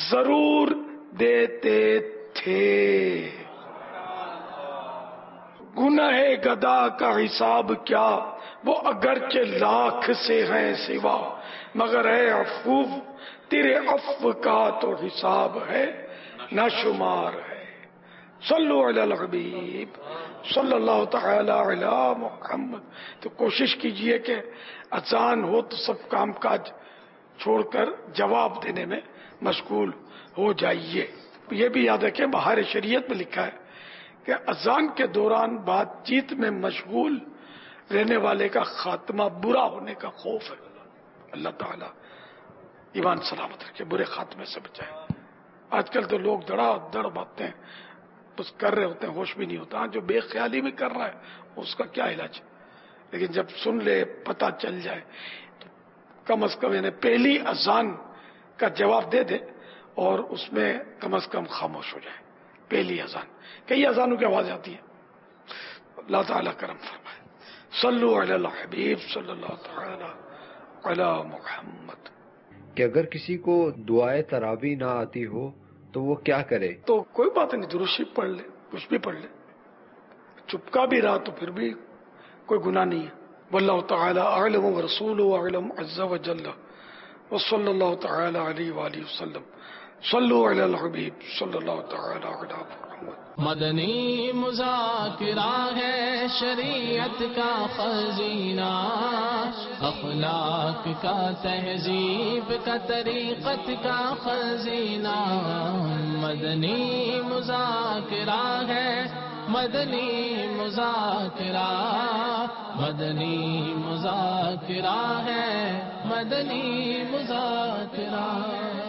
ضرور دیتے تھے. گناہ گدا کا حساب کیا، وہ اگرچہ لاکھ سے ہیں سوا، مگر اے عفو تیرے عفو کا تو حساب ہے نہ شمار ہے۔ صلو علی الحبیب صلی اللہ تعالی علی محمد۔ تو کوشش کیجئے کہ اذان ہو تو سب کام کاج چھوڑ کر جواب دینے میں مشغول ہو جائیے۔ یہ بھی یاد رکھیں بہار شریعت میں لکھا ہے کہ اذان کے دوران بات چیت میں مشغول رہنے والے کا خاتمہ برا ہونے کا خوف ہے۔ اللہ تعالیٰ ایمان سلامت رکھے، برے خاتمے سے بچائے۔ آج کل تو لوگ دڑا دڑ باتیں بس کر رہے ہوتے ہیں، ہوش بھی نہیں ہوتا۔ جو بے خیالی میں کر رہا ہے اس کا کیا علاج، لیکن جب سن لے پتہ چل جائے تو کم از کم یعنی پہلی اذان کا جواب دے دے اور اس میں کم از کم خاموش ہو جائے۔ پہلی اذان، کئی اذانوں کی آواز آتی ہے۔ اللہ تعالیٰ کرم فرمائے۔ صلو علی الحبیب صلی اللہ تعالی علی محمد۔ کہ اگر کسی کو دعائے تراویح نہ آتی ہو تو وہ کیا کرے؟ تو کوئی بات نہیں، درود شریف پڑھ لے، کچھ بھی پڑھ لے، چپکا بھی رہا تو پھر بھی کوئی گناہ نہیں ہے۔ واللہ تعالی اعلم ورسولہ اعلم عز وجل، وصلی اللہ تعالی علیہ وآلہ وسلم۔ صلو علی الحبیب صلی اللہ تعالی علی محمد۔ مدنی مذاکرہ ہے شریعت کا خزینہ، اخلاق کا تہذیب کا طریقت کا خزینہ۔ مدنی مذاکرہ ہے، مدنی مذاکرہ، مدنی مذاکرہ ہے، مدنی مذاکرہ۔